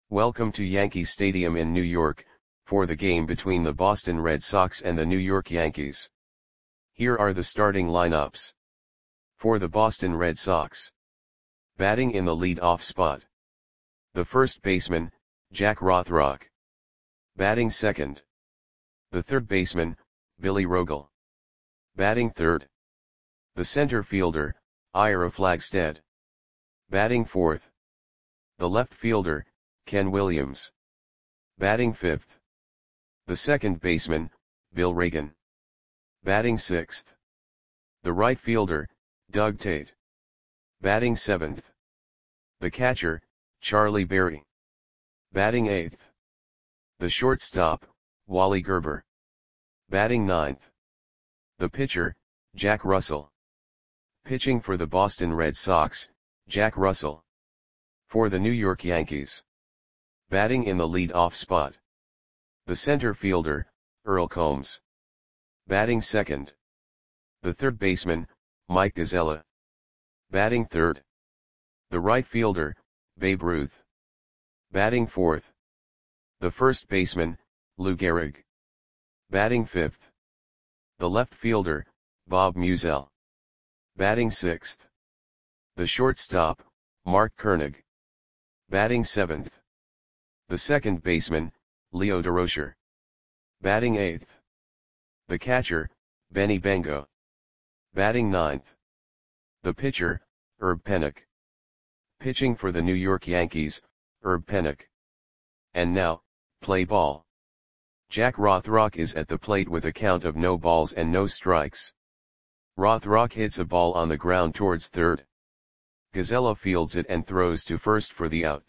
Welcome to Yankee Stadium in New York, for the game between the Boston Red Sox and the New York Yankees. Here are the starting lineups. For the Boston Red Sox. Batting in the lead-off spot. The first baseman, Jack Rothrock. Batting second. The third baseman, Billy Rogel. Batting third. The center fielder, Ira Flagstead. Batting fourth. The left fielder, Ken Williams. Batting fifth. The second baseman, Bill Reagan. Batting sixth. The right fielder, Doug Tate. Batting seventh. The catcher, Charlie Berry. Batting eighth. The shortstop, Wally Gerber. Batting ninth. The pitcher, Jack Russell. Pitching for the Boston Red Sox, Jack Russell. For the New York Yankees. Batting in the lead-off spot. The center fielder, Earl Combs. Batting second. The third baseman, Mike Gazzella. Batting third. The right fielder, Babe Ruth. Batting fourth. The first baseman, Lou Gehrig. Batting fifth. The left fielder, Bob Musial. Batting sixth. The shortstop, Mark Koenig. Batting seventh. The second baseman, Leo Durocher. Batting eighth. The catcher, Benny Bengo. Batting ninth. The pitcher, Herb Pennock. Pitching for the New York Yankees, Herb Pennock. And now, play ball. Jack Rothrock is at the plate with a count of no balls and no strikes. Rothrock hits a ball on the ground towards third. Gazzella fields it and throws to first for the out.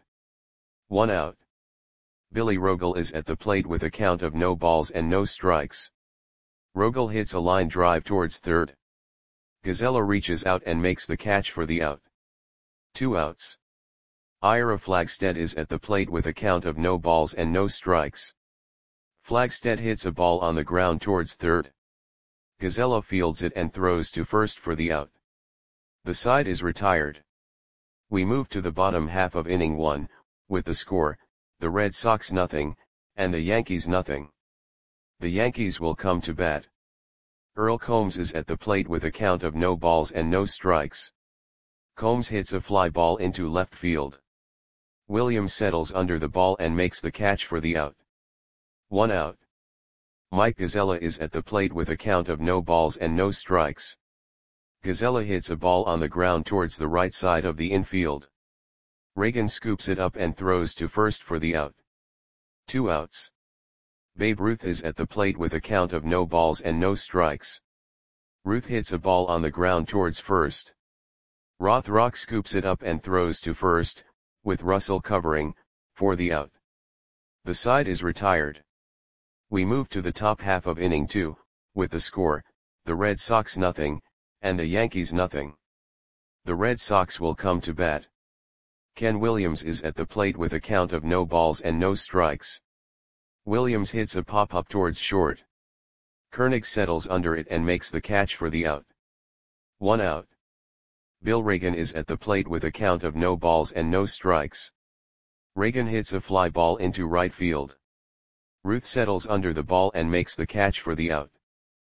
1 out. Billy Rogel is at the plate with a count of no balls and no strikes. Rogel hits a line drive towards third. Gazzella reaches out and makes the catch for the out. 2 outs. Ira Flagstead is at the plate with a count of no balls and no strikes. Flagstead hits a ball on the ground towards third. Gazzella fields it and throws to first for the out. The side is retired. We move to the bottom half of inning 1, with the score, the Red Sox nothing, and the Yankees nothing. The Yankees will come to bat. Earl Combs is at the plate with a count of no balls and no strikes. Combs hits a fly ball into left field. Williams settles under the ball and makes the catch for the out. 1 out. Mike Gazzella is at the plate with a count of no balls and no strikes. Gazzella hits a ball on the ground towards the right side of the infield. Reagan scoops it up and throws to first for the out. 2 outs. Babe Ruth is at the plate with a count of no balls and no strikes. Ruth hits a ball on the ground towards first. Rothrock scoops it up and throws to first, with Russell covering, for the out. The side is retired. We move to the top half of inning 2, with the score, the Red Sox nothing, and the Yankees nothing. The Red Sox will come to bat. Ken Williams is at the plate with a count of no balls and no strikes. Williams hits a pop-up towards short. Koenig settles under it and makes the catch for the out. 1 out. Bill Reagan is at the plate with a count of no balls and no strikes. Reagan hits a fly ball into right field. Ruth settles under the ball and makes the catch for the out.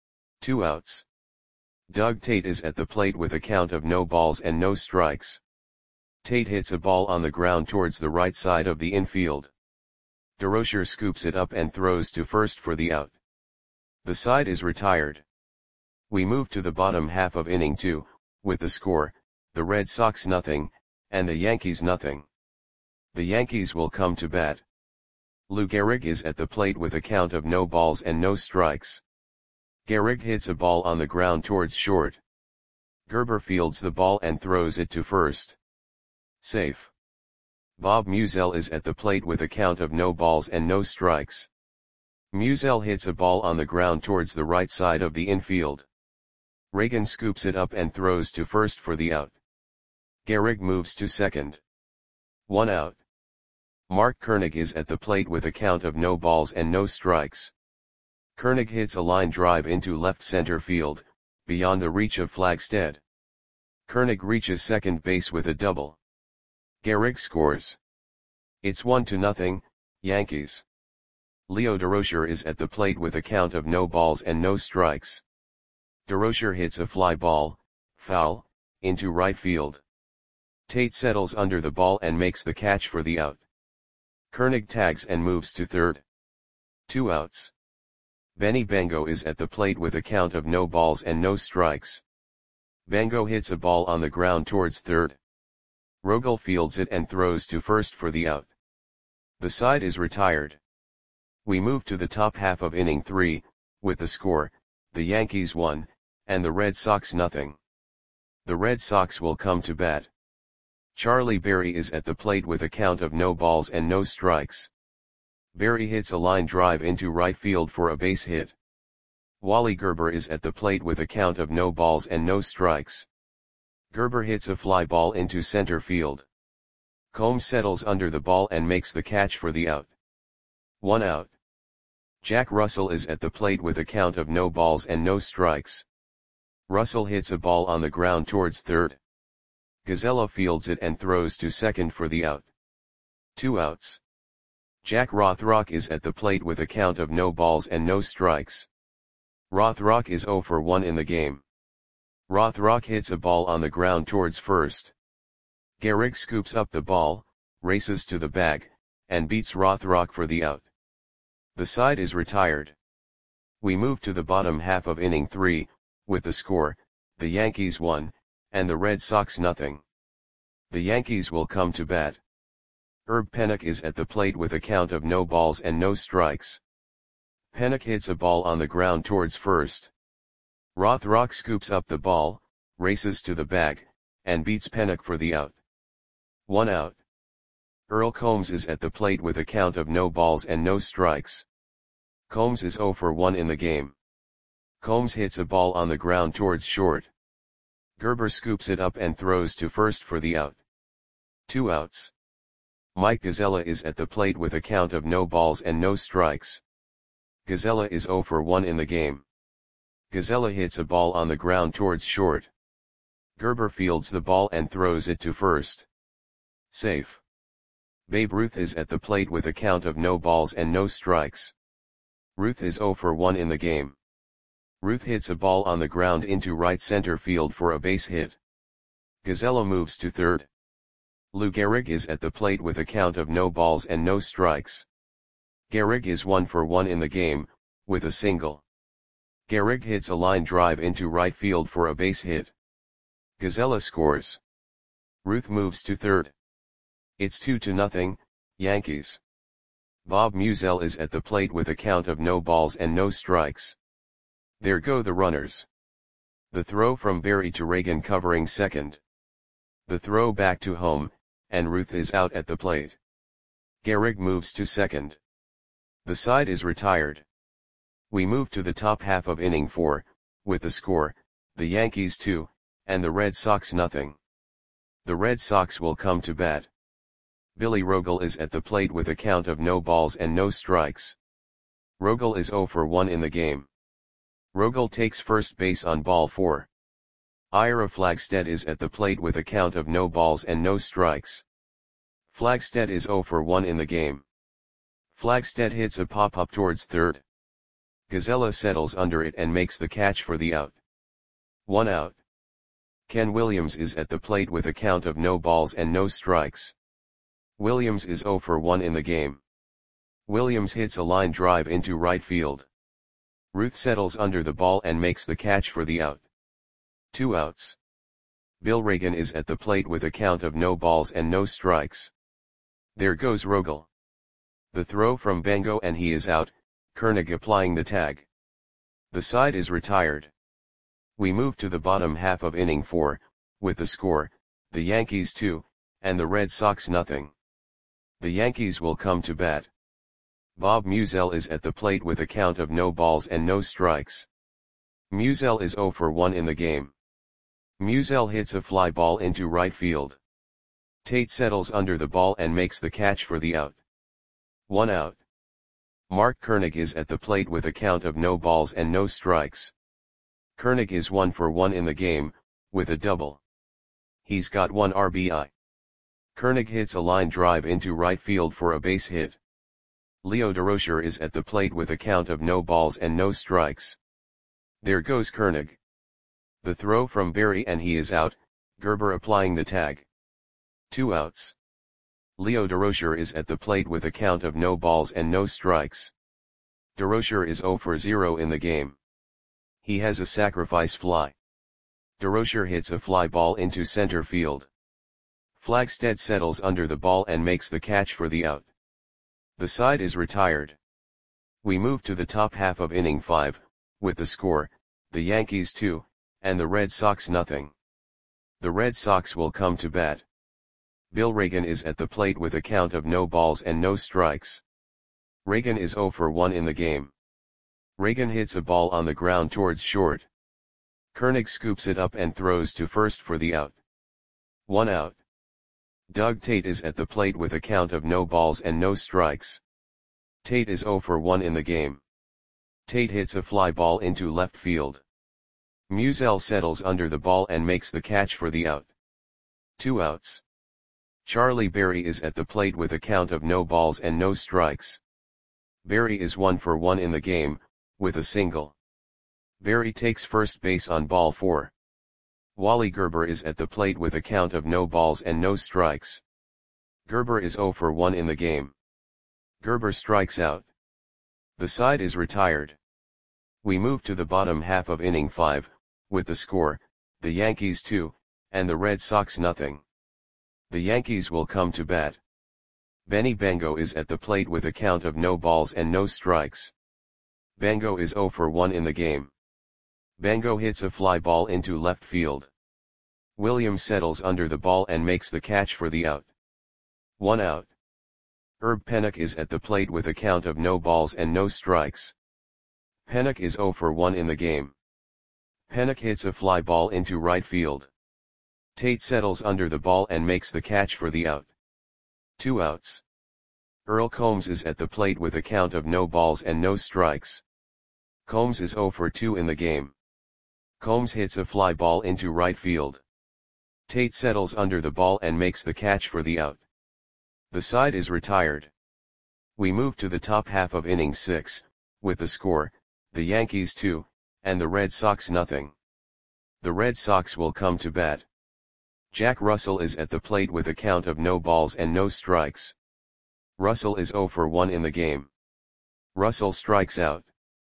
2 outs. Doug Tate is at the plate with a count of no balls and no strikes. Tate hits a ball on the ground towards the right side of the infield. Durocher scoops it up and throws to first for the out. The side is retired. We move to the bottom half of inning 2, with the score, the Red Sox nothing, and the Yankees nothing. The Yankees will come to bat. Lou Gehrig is at the plate with a count of no balls and no strikes. Gehrig hits a ball on the ground towards short. Gerber fields the ball and throws it to first. Safe. Bob Musial is at the plate with a count of no balls and no strikes. Musial hits a ball on the ground towards the right side of the infield. Reagan scoops it up and throws to first for the out. Gehrig moves to second. 1 out. Mark Koenig is at the plate with a count of no balls and no strikes. Koenig hits a line drive into left center field, beyond the reach of Flagstead. Koenig reaches second base with a double. Gehrig scores. It's 1-0, Yankees. Leo Durocher is at the plate with a count of no balls and no strikes. Durocher hits a fly ball, foul, into right field. Tate settles under the ball and makes the catch for the out. Koenig tags and moves to third. 2 outs. Benny Bango is at the plate with a count of no balls and no strikes. Bango hits a ball on the ground towards third. Rogel fields it and throws to first for the out. The side is retired. We move to the top half of inning 3, with the score, the Yankees 1, and the Red Sox nothing. The Red Sox will come to bat. Charlie Berry is at the plate with a count of no balls and no strikes. Berry hits a line drive into right field for a base hit. Wally Gerber is at the plate with a count of no balls and no strikes. Gerber hits a fly ball into center field. Combs settles under the ball and makes the catch for the out. 1 out. Jack Russell is at the plate with a count of no balls and no strikes. Russell hits a ball on the ground towards third. Gazella fields it and throws to second for the out. 2 outs. Jack Rothrock is at the plate with a count of no balls and no strikes. Rothrock is 0 for 1 in the game. Rothrock hits a ball on the ground towards first. Gehrig scoops up the ball, races to the bag, and beats Rothrock for the out. The side is retired. We move to the bottom half of inning 3, with the score, the Yankees 1, and the Red Sox nothing. The Yankees will come to bat. Herb Pennock is at the plate with a count of no balls and no strikes. Pennock hits a ball on the ground towards first. Rothrock scoops up the ball, races to the bag, and beats Pennock for the out. 1 out. Earl Combs is at the plate with a count of no balls and no strikes. Combs is 0 for 1 in the game. Combs hits a ball on the ground towards short. Gerber scoops it up and throws to first for the out. 2 outs. Mike Gazella is at the plate with a count of no balls and no strikes. Gazella is 0 for 1 in the game. Gazella hits a ball on the ground towards short. Gerber fields the ball and throws it to first. Safe. Babe Ruth is at the plate with a count of no balls and no strikes. Ruth is 0 for 1 in the game. Ruth hits a ball on the ground into right center field for a base hit. Gazella moves to third. Lou Gehrig is at the plate with a count of no balls and no strikes. Gehrig is 1 for 1 in the game, with a single. Gehrig hits a line drive into right field for a base hit. Gazella scores. Ruth moves to third. It's 2-0, Yankees. Bob Musial is at the plate with a count of no balls and no strikes. There go the runners. The throw from Berry to Reagan covering second. The throw back to home, and Ruth is out at the plate. Gehrig moves to second. The side is retired. We move to the top half of inning 4, with the score, the Yankees 2, and the Red Sox nothing. The Red Sox will come to bat. Billy Rogel is at the plate with a count of no balls and no strikes. Rogel is 0 for 1 in the game. Rogel takes first base on ball 4. Ira Flagstead is at the plate with a count of no balls and no strikes. Flagstead is 0 for 1 in the game. Flagstead hits a pop-up towards third. Gazella settles under it and makes the catch for the out. 1 out. Ken Williams is at the plate with a count of no balls and no strikes. Williams is 0 for 1 in the game. Williams hits a line drive into right field. Ruth settles under the ball and makes the catch for the out. 2 outs. Bill Reagan is at the plate with a count of no balls and no strikes. There goes Rogel. The throw from Bango and he is out, Koenig applying the tag. The side is retired. We move to the bottom half of inning 4, with the score, the Yankees 2, and the Red Sox nothing. The Yankees will come to bat. Bob Musial is at the plate with a count of no balls and no strikes. Musial is 0 for 1 in the game. Musial hits a fly ball into right field. Tate settles under the ball and makes the catch for the out. 1 out. Mark Koenig is at the plate with a count of no balls and no strikes. Koenig is 1 for 1 in the game, with a double. He's got 1 RBI. Koenig hits a line drive into right field for a base hit. Leo Durocher is at the plate with a count of no balls and no strikes. There goes Koenig. The throw from Berry and he is out, Gerber applying the tag. 2 outs. Leo Durocher is at the plate with a count of no balls and no strikes. Durocher is 0 for 0 in the game. He has a sacrifice fly. Durocher hits a fly ball into center field. Flagstead settles under the ball and makes the catch for the out. The side is retired. We move to the top half of inning 5, with the score, the Yankees 2, and the Red Sox nothing. The Red Sox will come to bat. Bill Reagan is at the plate with a count of no balls and no strikes. Reagan is 0 for 1 in the game. Reagan hits a ball on the ground towards short. Koenig scoops it up and throws to first for the out. 1 out. Doug Tate is at the plate with a count of no balls and no strikes. Tate is 0 for 1 in the game. Tate hits a fly ball into left field. Musial settles under the ball and makes the catch for the out. 2 outs. Charlie Berry is at the plate with a count of no balls and no strikes. Berry is 1 for 1 in the game, with a single. Berry takes first base on ball 4. Wally Gerber is at the plate with a count of no balls and no strikes. Gerber is 0 for 1 in the game. Gerber strikes out. The side is retired. We move to the bottom half of inning 5, with the score, the Yankees 2, and the Red Sox nothing. The Yankees will come to bat. Benny Bango is at the plate with a count of no balls and no strikes. Bango is 0 for 1 in the game. Bango hits a fly ball into left field. Williams settles under the ball and makes the catch for the out. 1 out. Herb Pennock is at the plate with a count of no balls and no strikes. Pennock is 0 for 1 in the game. Pennock hits a fly ball into right field. Tate settles under the ball and makes the catch for the out. 2 outs. Earl Combs is at the plate with a count of no balls and no strikes. Combs is 0 for 2 in the game. Combs hits a fly ball into right field. Tate settles under the ball and makes the catch for the out. The side is retired. We move to the top half of inning 6, with the score, the Yankees 2, and the Red Sox nothing. The Red Sox will come to bat. Jack Russell is at the plate with a count of no balls and no strikes. Russell is 0 for 1 in the game. Russell strikes out.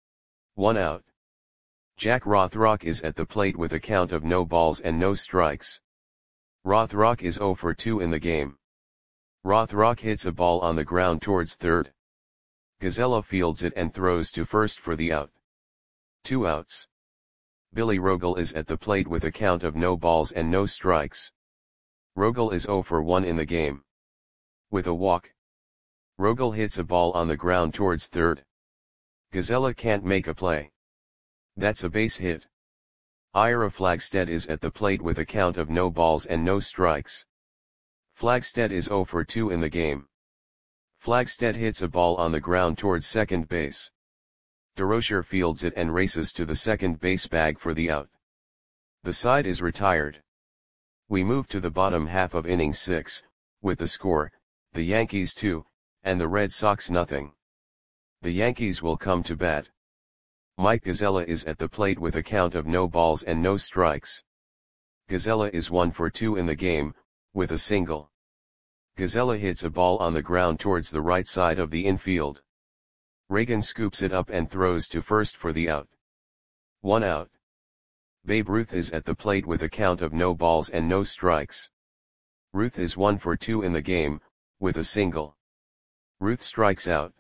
1 out. Jack Rothrock is at the plate with a count of no balls and no strikes. Rothrock is 0 for 2 in the game. Rothrock hits a ball on the ground towards third. Gazella fields it and throws to first for the out. 2 outs. Billy Rogel is at the plate with a count of no balls and no strikes. Rogel is 0 for 1 in the game. With a walk. Rogel hits a ball on the ground towards third. Gazella can't make a play. That's a base hit. Ira Flagstead is at the plate with a count of no balls and no strikes. Flagstead is 0 for 2 in the game. Flagstead hits a ball on the ground towards second base. Durocher fields it and races to the second base bag for the out. The side is retired. We move to the bottom half of inning 6, with the score, the Yankees 2, and the Red Sox nothing. The Yankees will come to bat. Mike Gazella is at the plate with a count of no balls and no strikes. Gazella is 1 for 2 in the game, with a single. Gazella hits a ball on the ground towards the right side of the infield. Reagan scoops it up and throws to first for the out. 1 out. Babe Ruth is at the plate with a count of no balls and no strikes. Ruth is 1 for 2 in the game, with a single. Ruth strikes out.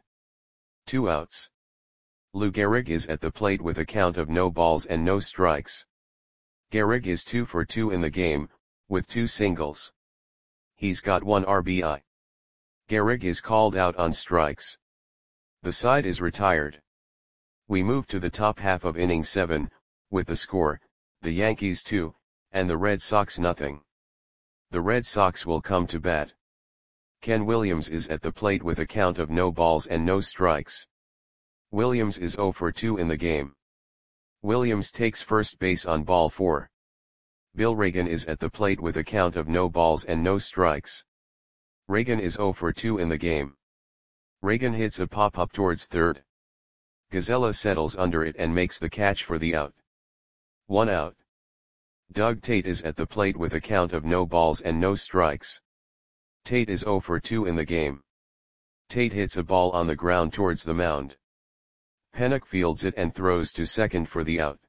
2 outs. Lou Gehrig is at the plate with a count of no balls and no strikes. Gehrig is 2 for 2 in the game, with 2 singles. He's got 1 RBI. Gehrig is called out on strikes. The side is retired. We move to the top half of inning 7, with the score, the Yankees 2, and the Red Sox nothing. The Red Sox will come to bat. Ken Williams is at the plate with a count of no balls and no strikes. Williams is 0 for 2 in the game. Williams takes first base on ball 4. Bill Reagan is at the plate with a count of no balls and no strikes. Reagan is 0 for 2 in the game. Reagan hits a pop-up towards third. Gisela settles under it and makes the catch for the out. 1 out. Doug Tate is at the plate with a count of no balls and no strikes. Tate is 0 for 2 in the game. Tate hits a ball on the ground towards the mound. Pennock fields it and throws to second for the out.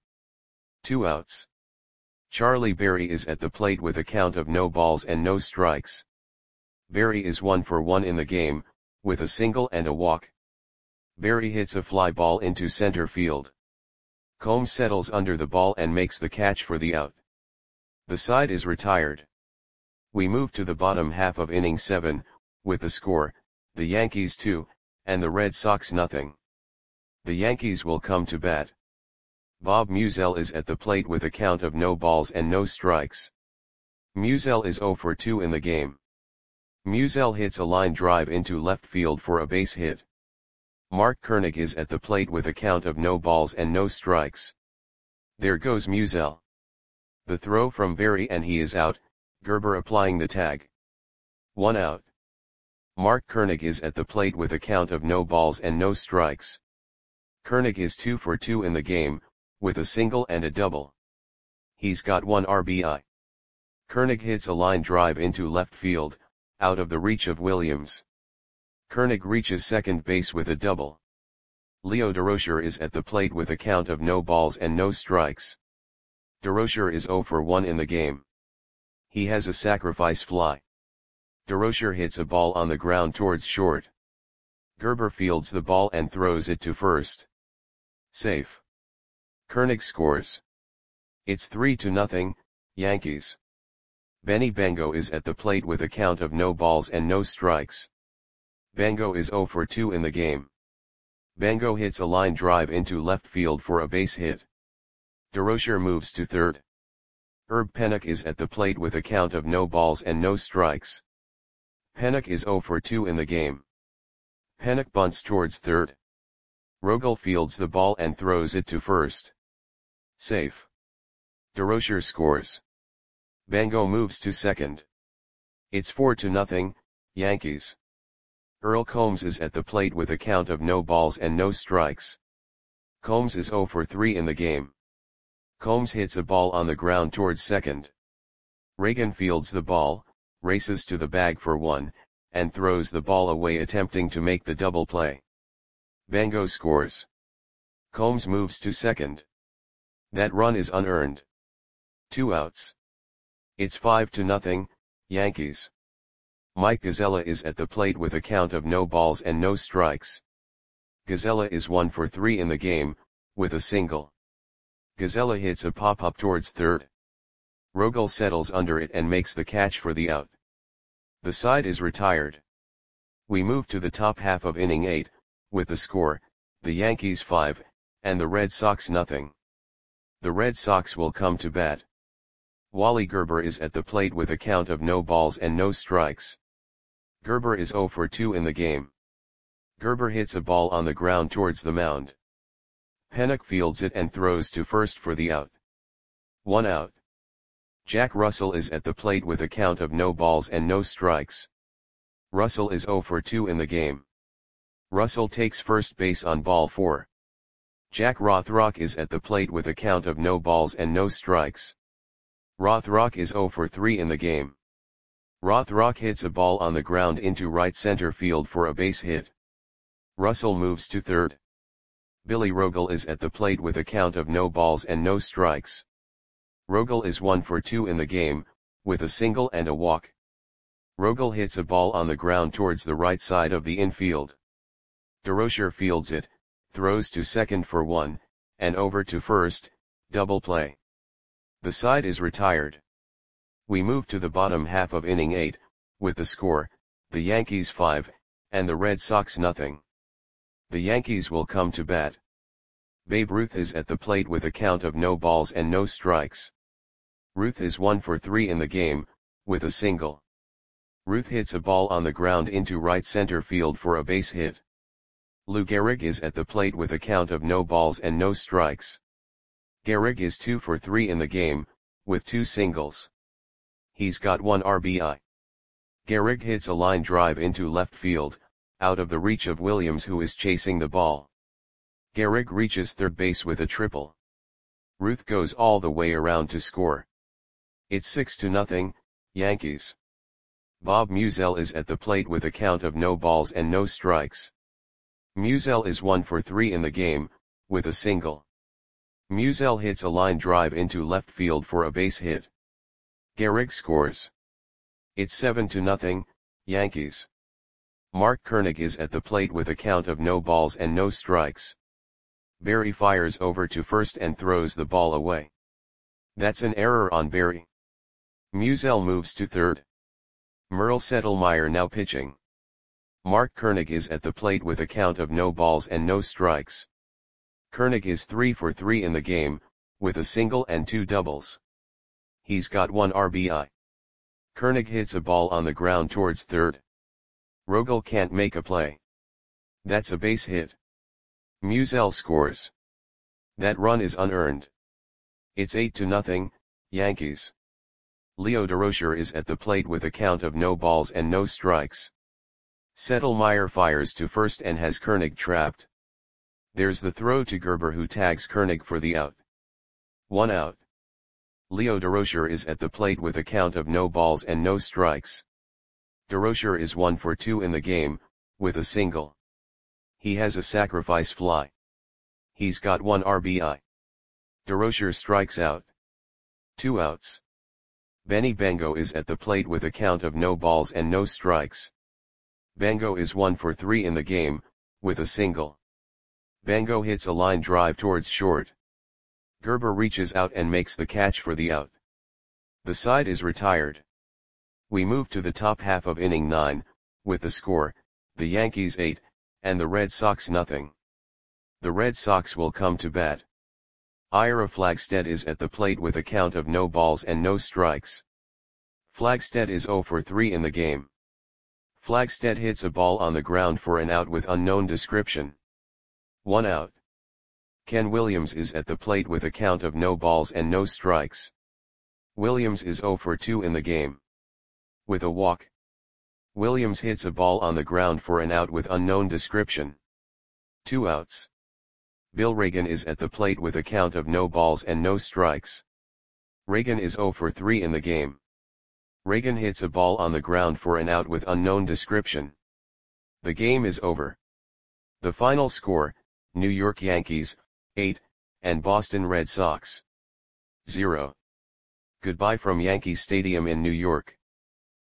2 outs. Charlie Berry is at the plate with a count of no balls and no strikes. Berry is 1 for 1 in the game, with a single and a walk. Berry hits a fly ball into center field. Combs settles under the ball and makes the catch for the out. The side is retired. We move to the bottom half of inning 7, with the score, the Yankees 2, and the Red Sox nothing. The Yankees will come to bat. Bob Musial is at the plate with a count of no balls and no strikes. Musial is 0 for 2 in the game. Musial hits a line drive into left field for a base hit. Mark Koenig is at the plate with a count of no balls and no strikes. There goes Musial. The throw from Berry and he is out, Gerber applying the tag. 1 out. Mark Koenig is at the plate with a count of no balls and no strikes. Koenig is 2 for 2 in the game, with a single and a double. He's got 1 RBI. Koenig hits a line drive into left field, out of the reach of Williams. Koenig reaches second base with a double. Leo Durocher is at the plate with a count of no balls and no strikes. Durocher is 0 for 1 in the game. He has a sacrifice fly. Durocher hits a ball on the ground towards short. Gerber fields the ball and throws it to first. Safe. Koenig scores. It's 3-0, Yankees. Benny Bango is at the plate with a count of no balls and no strikes. Bango is 0 for 2 in the game. Bango hits a line drive into left field for a base hit. Durocher moves to third. Herb Pennock is at the plate with a count of no balls and no strikes. Pennock is 0 for 2 in the game. Pennock bunts towards third. Rogel fields the ball and throws it to first. Safe. Durocher scores. Bango moves to second. It's 4-0, Yankees. Earl Combs is at the plate with a count of no balls and no strikes. Combs is 0 for 3 in the game. Combs hits a ball on the ground towards second. Reagan fields the ball, races to the bag for 1, and throws the ball away attempting to make the double play. Bango scores. Combs moves to second. That run is unearned. 2 outs. It's 5-0, Yankees. Mike Gisela is at the plate with a count of no balls and no strikes. Gisela is 1 for 3 in the game, with a single. Gisela hits a pop-up towards third. Rogel settles under it and makes the catch for the out. The side is retired. We move to the top half of inning 8, with the score, the Yankees 5, and the Red Sox nothing. The Red Sox will come to bat. Wally Gerber is at the plate with a count of no balls and no strikes. Gerber is 0 for 2 in the game. Gerber hits a ball on the ground towards the mound. Pennock fields it and throws to first for the out. 1 out. Jack Russell is at the plate with a count of no balls and no strikes. Russell is 0 for 2 in the game. Russell takes first base on ball 4. Jack Rothrock is at the plate with a count of no balls and no strikes. Rothrock is 0 for 3 in the game. Rothrock hits a ball on the ground into right center field for a base hit. Russell moves to third. Billy Rogel is at the plate with a count of no balls and no strikes. Rogel is 1 for 2 in the game, with a single and a walk. Rogel hits a ball on the ground towards the right side of the infield. Durocher fields it, throws to second for 1, and over to first, double play. The side is retired. We move to the bottom half of inning 8, with the score, the Yankees 5, and the Red Sox nothing. The Yankees will come to bat. Babe Ruth is at the plate with a count of no balls and no strikes. Ruth is 1 for 3 in the game, with a single. Ruth hits a ball on the ground into right center field for a base hit. Lou Gehrig is at the plate with a count of no balls and no strikes. Gehrig is 2 for 3 in the game, with 2 singles. He's got 1 RBI. Gehrig hits a line drive into left field, out of the reach of Williams, who is chasing the ball. Gehrig reaches third base with a triple. Ruth goes all the way around to score. It's 6-0, Yankees. Bob Musial is at the plate with a count of no balls and no strikes. Musial is 1 for 3 in the game, with a single. Musial hits a line drive into left field for a base hit. Gehrig scores. It's 7-0, Yankees. Mark Koenig is at the plate with a count of no balls and no strikes. Barry fires over to first and throws the ball away. That's an error on Barry. Musial moves to third. Merle Settlemyre now pitching. Mark Koenig is at the plate with a count of no balls and no strikes. Koenig is 3 for 3 in the game, with a single and 2 doubles. He's got 1 RBI. Koenig hits a ball on the ground towards third. Rogel can't make a play. That's a base hit. Musial scores. That run is unearned. It's 8-0, Yankees. Leo Durocher is at the plate with a count of no balls and no strikes. Settlemyre fires to first and has Koenig trapped. There's the throw to Gerber, who tags Koenig for the out. 1 out. Leo Durocher is at the plate with a count of no balls and no strikes. Durocher is 1 for 2 in the game, with a single. He has a sacrifice fly. He's got 1 RBI. Durocher strikes out. 2 outs. Benny Bango is at the plate with a count of no balls and no strikes. Bango is 1 for 3 in the game, with a single. Bango hits a line drive towards short. Gerber reaches out and makes the catch for the out. The side is retired. We move to the top half of inning 9, with the score, the Yankees 8, and the Red Sox nothing. The Red Sox will come to bat. Ira Flagstead is at the plate with a count of no balls and no strikes. Flagstead is 0 for 3 in the game. Flagstead hits a ball on the ground for an out with unknown description. 1 out. Ken Williams is at the plate with a count of no balls and no strikes. Williams is 0 for 2 in the game. With a walk. Williams hits a ball on the ground for an out with unknown description. 2 outs. Bill Reagan is at the plate with a count of no balls and no strikes. Reagan is 0 for 3 in the game. Reagan hits a ball on the ground for an out with unknown description. The game is over. The final score, New York Yankees, 8, and Boston Red Sox, 0. Goodbye from Yankee Stadium in New York.